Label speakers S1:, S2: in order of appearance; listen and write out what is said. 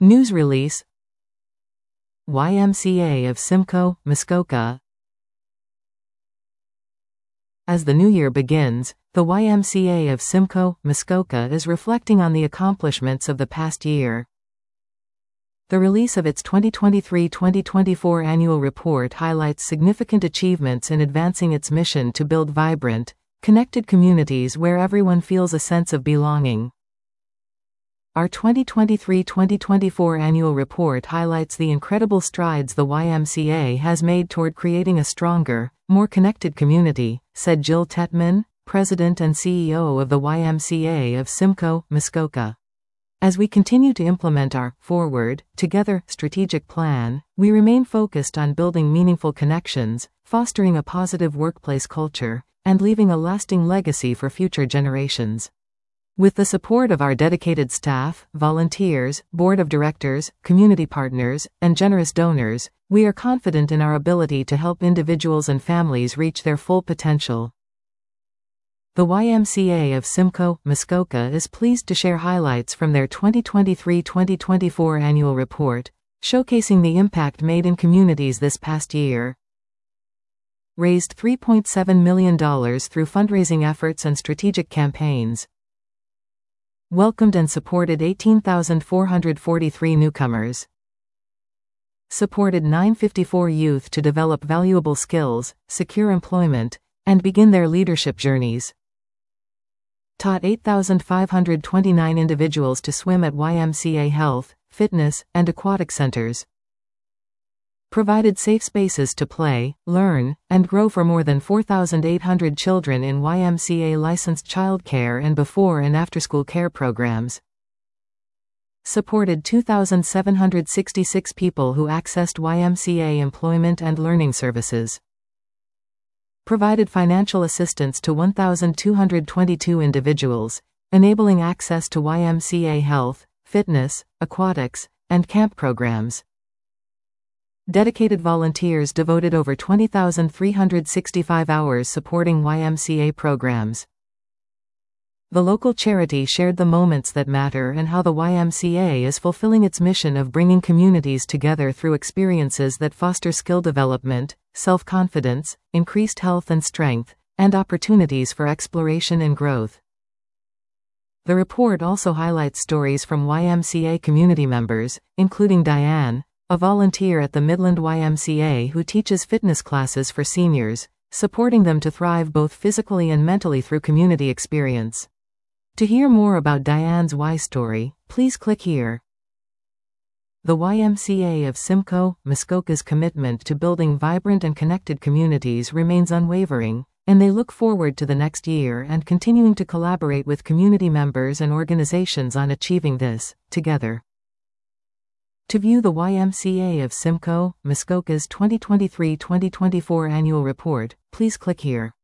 S1: News release. YMCA of Simcoe, Muskoka. As the new year begins, the YMCA of Simcoe, Muskoka is reflecting on the accomplishments of the past year. The release of its 2023-2024 annual report highlights significant achievements in advancing its mission to build vibrant, connected communities where everyone feels a sense of belonging. Our 2023-2024 annual report highlights the incredible strides the YMCA has made toward creating a stronger, more connected community, said Jill Tetman, President and CEO of the YMCA of Simcoe, Muskoka. As we continue to implement our Forward Together strategic plan, we remain focused on building meaningful connections, fostering a positive workplace culture, and leaving a lasting legacy for future generations. With the support of our dedicated staff, volunteers, board of directors, community partners, and generous donors, we are confident in our ability to help individuals and families reach their full potential. The YMCA of Simcoe, Muskoka is pleased to share highlights from their 2023-2024 annual report, showcasing the impact made in communities this past year. Raised $3.7 million through fundraising efforts and strategic campaigns. Welcomed and supported 18,443 newcomers. Supported 954 youth to develop valuable skills, secure employment, and begin their leadership journeys. Taught 8,529 individuals to swim at YMCA health, fitness, and aquatic centers. Provided safe spaces to play, learn, and grow for more than 4,800 children in YMCA licensed childcare and before and after-school care programs. Supported 2,766 people who accessed YMCA employment and learning services. Provided financial assistance to 1,222 individuals, enabling access to YMCA health, fitness, aquatics, and camp programs. Dedicated volunteers devoted over 20,365 hours supporting YMCA programs. The local charity shared the moments that matter and how the YMCA is fulfilling its mission of bringing communities together through experiences that foster skill development, self-confidence, increased health and strength, and opportunities for exploration and growth. The report also highlights stories from YMCA community members, including Diane, a volunteer at the Midland YMCA who teaches fitness classes for seniors, supporting them to thrive both physically and mentally through community experience. To hear more about Diane's Y story, please click here. The YMCA of Simcoe, Muskoka's commitment to building vibrant and connected communities remains unwavering, and they look forward to the next year and continuing to collaborate with community members and organizations on achieving this, together. To view the YMCA of Simcoe, Muskoka's 2023-2024 annual report, please click here.